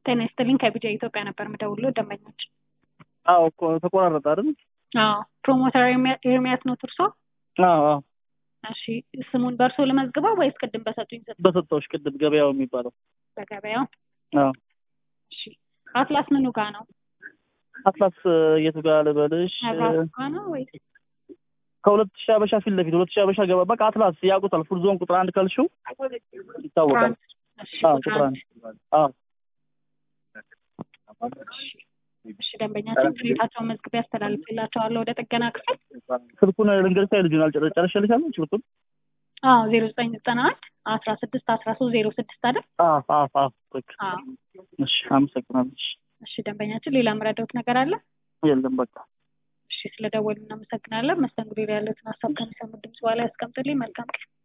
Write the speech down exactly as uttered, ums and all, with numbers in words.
ጤና ይስጥልኝ ከቢጃ ኢትዮጵያ ነበር የምደውለው ደንበኞች። አዎ እኮ ተቆራረጠ አይደል? አዎ ፕሮሞተር ኤርሚያስ ነው እርሶ? አዎ አዎ። እሺ ስሙን በእርሶ ልመዝግበው ወይስ ቅድም በሰጡኝ? በሰጠሁሽ ቅድም ገበያው የሚባለው። በገበያው? አዎ። እሺ አትላስ ምኑ ጋር ነው? አትላስ የቱ ጋር ልበልሽ? አትላስ ጋር ነው ወይስ ከሁለት ሺህ አበሻ ፊት ለፊት ሁለት ሺህ አበሻ ገባ። በቃ አትላስ ያውቁታል። ፉል ዞን ቁጥር አንድ ካልሽው ይታወቃል። አዎ ቁጥር አንድ። አዎ እሺ ደንበኛችን ፍሬታቸውን መዝግቤ ያስተላልፍላቸዋለሁ ወደ ጥገና ክፍል። ስልኩን ልንገርሽ አይልጁን አልጨረሰልሻለሁ ቁጥሩን? አዎ ዜሮ ዘጠኝ ዘጠና አንድ አስራ ስድስት አስራ ሶስት ዜሮ ስድስት አይደል? አዎ አዎ አዎ። አዎ እሺ አመሰግናለሁ። እሺ ደንበኛችን ሌላ የምረዳዎት ነገር አለ? የለም በቃ። እሺ ስለደወሉ እናመሰግናለን። መስተንግዶ ላይ ያለውን ሀሳብ ከሚሰሙ ድምጽ በኋላ ያስቀምጡልኝ። መልካም ቀን።